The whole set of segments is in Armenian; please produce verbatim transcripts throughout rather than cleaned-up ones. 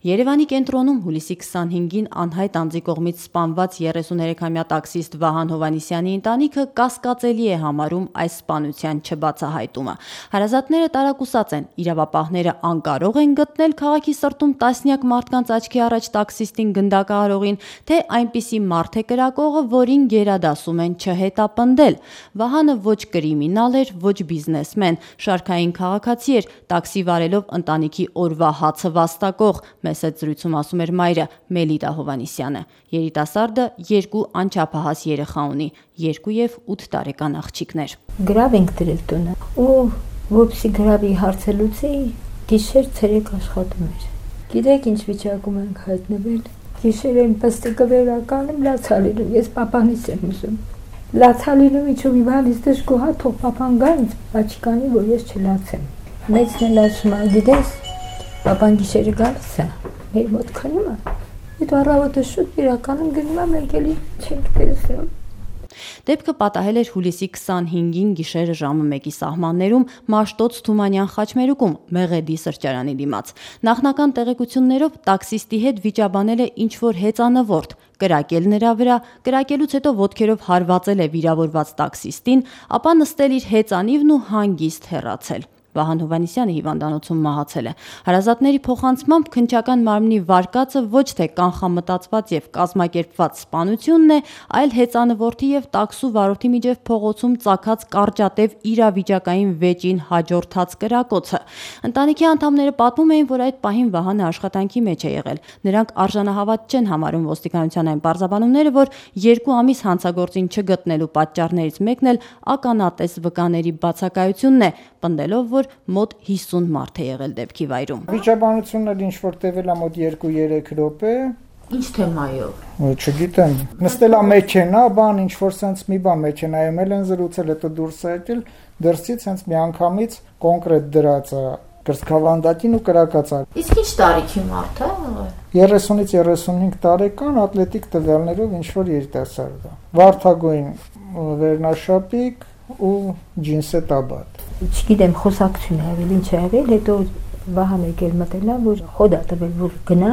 Երևանի կենտրոնում հուլիսի քսանհինգին անհայտ անձի կողմից սպանված երեսուներեքամյա տաքսիստ Վահան Հովհաննիսյանի ընտանիքը կասկածելի է համարում այս սպանության չբացահայտումը։ Հարազատները տարակուսած են, իրավապահները անկարող են գտնել քաղաքի սրտում տասնյակ մարդկանց աչքի առաջ տաքսիստին գնդակահարողին, թե այնպիսի մարդ է կրակողը, որին գերադասում են չհետապնդել։ Վահանը ոչ կրիմինալ էր, ոչ բիզնեսմեն, շարքային քաղաքացի էր, տաքսի վարելով ընտանիքի օրվա հացը վաստակող, մեծ այդ զրույցում ասում էր մայրը Մելիդա Հովհաննիսյանը։ Երիտասարդը երկու անչափահաս երեխա ունի, երկու եւ ութ տարեկան աղջիկներ։ Գրավ ենք դրել տունը ու որպեսի գրավի հարցելուցի գիշեր ցերեկ աշխատում էր։ Գիտեք ինչ վիճակում ենք հայտնվել։ Գիշերին պստիկը վերականում լացալինում, ես պապանից եմ ուզում։ Լացալինում ինչու մի բանից դժգոհա թող պապան գա ինձ աչքանի, որ ես չլացեմ։ Մեծն էլ ասում է, գիտես, պապան գիշերը գալիս է, մեր մոտ քնում է։ Այդ առավոտը շուտ իրականում գնում է, մենք էլի չենք տեսնում։ Դեպքը պատահել էր հուլիսի քսանհինգին գիշերը ժամը մեկի սահմաններում Մաշտոց Թումանյան խաչմերուկում Մեղեդի սրճարանի դիմաց։ Նախնական տեղեկություններով տաքսիստի հետ վիճաբանել է ինչ-որ հեծանվորդ, կրակել նրա վրա, կրակելուց հետո ոտքերով հարվածել է վիրավորված տաքսիստին, ապա նստել իր հեծանիվն ու հանգիստ հեռացել։ Վահան Հովհաննիսյանը հիվանդանոցում մահացել է։ Հարազատների փոխանցմամբ քննչական մարմնի վարկածը ոչ թե կանխամտածված եւ կազմակերպված սպանությունն է, այլ հեծանվորդի եւ տաքսու վարորդի միջև փողոցում ծագած կարճատև իրավիճակային վեճին հաջորդած կրակոցը։ Ընտանիքի անդամները պատմում էին, որ այդ պահին Վահանը աշխատանքի մեջ է եղել։ Նրանք արժանահավատ չեն համարում ոստիկանության այն պարզաբանումները, որ երկու ամիս հանցագործին չգտնելու պատճառներից մեկն էլ ականատես վկաների բացակայությունն է, պնդելով, որ մոտ հիսուն մարդ է եղել դեպքի վայրում։ Վիճաբանությունն էլ ինչ որ տևել է մոտ երկու-երեք րոպե։ Ինչ թեմայով։ Չգիտեմ։ Նստել է մեքենա, բան ինչ որ sense մի բան մեքենայում էլ են զրուցել, հետո դուրս է եկել, դրսից sense միանգամից կոնկրետ դրած է կրծքավանդակին ու կրակած է։ Իսկ ինչ տարիքի մարդ է եղել։ երեսունից երեսունհինգ տարեկան ատլետիկ տվյալներով ինչ որ երիտասարդ է։ Վարդագույն վերնաշապիկ ու ջինսե տաբատ։ Չգիտեմ խոսակցություն է եղել, ինչ է եղել, հետո Վահան եկել մտել է, որ հոդա տվել, որ գնա,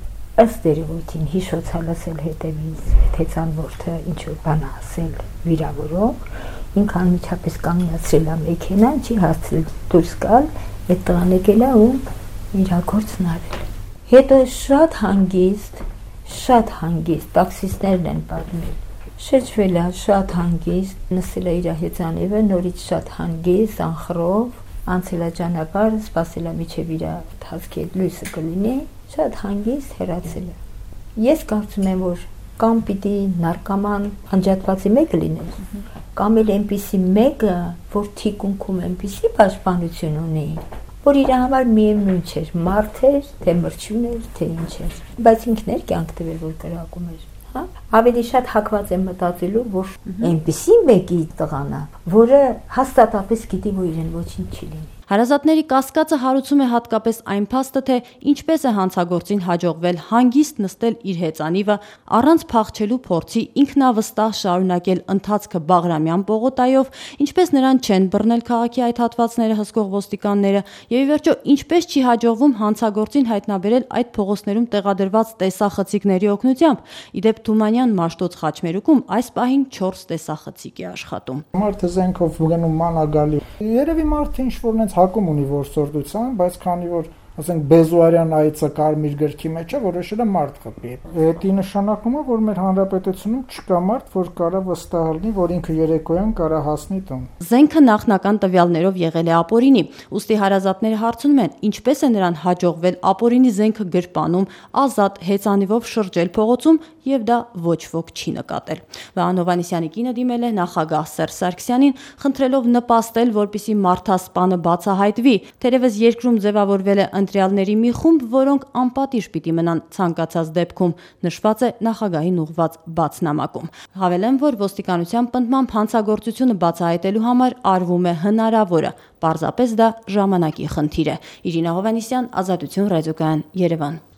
ըստ երևույթին հիշոց հալասել հետևից, հեծանվորդը ինչ որ բան ասել վիրավորող, ինքը անմիջապես կանգնացրել է մեքենան, չի հասցրել դուրս գալ, այդ տղան եկել է ու իրագործն արել։ Հետո շատ հանգիստ, շատ հանգիստ տաքսիստներն են պատմել։ Շրջվել է շատ հանգիստ, նստել է իր հեծանիվը, նորից շատ հանգիստ, անխռով, անցել է ճանապարհ, սպասել է մինչև իր հասկի լույսը կլինի, շատ հանգիստ հեռացել է։ Ես կարծում եմ, որ կամ պիտի նարկոման անջատվածի մեկը լիներ, կամ էլ այնպիսի մեկը, որ թիկունքում այնպիսի պաշտպանություն ունի, որ իր համար միևնույն չէր, մարդ էր, թե մրջյուն էր, թե ինչ էր, բայց ինքն էր կյանք տվել, որ կրակում էր։ Հա, ավելի շատ հակված եմ մտածելու, որ այնպիսի մեկի տղան է, որը հաստատապես գիտի, որ իրեն ոչինչ չի լինի։ Հարազատների կասկածը հարուցում է հատկապես այն փաստը, թե ինչպես է հանցագործին հաջողվել հանգիստ նստել իր հեծանիվը, առանց փախչելու փորձի ինքնավստահ շարունակել ընթացքը Բաղրամյան պողոտայով, ինչպես նրան չեն բռնել քաղաքի այդ հատվածները հսկող ոստիկանները, եւ ի վերջո ինչպես չի հաջողվում հանցագործին հայտնաբերել այդ փողոցներում տեղադրված տեսախցիկների օգնությամբ։ Իդեպ Թումանյան Մաշտոց խաչմերուկում այս պահին չորս տեսախցիկ է աշխատում։ Մարդը զենքով գնում մանագալի։ Երևի մարդը ինչ որ նենց հակում ունի որսորդության, բայց քանի որ ասենք Բեզուարյան այծը կարմիր գրքի մեջ է, որոշել է մարդ խփի։ Դա նշանակում է, որ մեր հանրապետությունում չկա մարդ, որ կարա վստահ լինի, որ ինքը երեկոյան կարա հասնի տուն։ Զենքը նախնական տվյալներով եղել է ապօրինի, ուստի հարազատները հարցնում են, ինչպես է նրան հաջողվել ապօրինի զենքը գրպանում, ազատ հեծանիվով շրջել փողոցում, եւ դա ոչ ոք չի նկատել։ Վահան Հովհաննիսյանի կինը դիմել է նախագահ Սերժ Սարգսյանին, խնդրելով նպաստել, որպեսզի մարդասպանը բացահայտվի։ Թերևս երկրում ձևավորվել է ընտրյալների մի խումբ, որոնք անպատիժ պիտի մնան ցանկացած դեպքում, նշված է նախագահին ուղված բաց նամակում։ Հավելեմ, որ ոստիկանության պնդմամբ հանցագործությունը բացահայտելու համար արվում է հնարավորը, պարզապես դա ժամանակի խնդիր է։ Իրինա Հովհաննիսյան, Ազատություն ռադիոկայան, Երևան։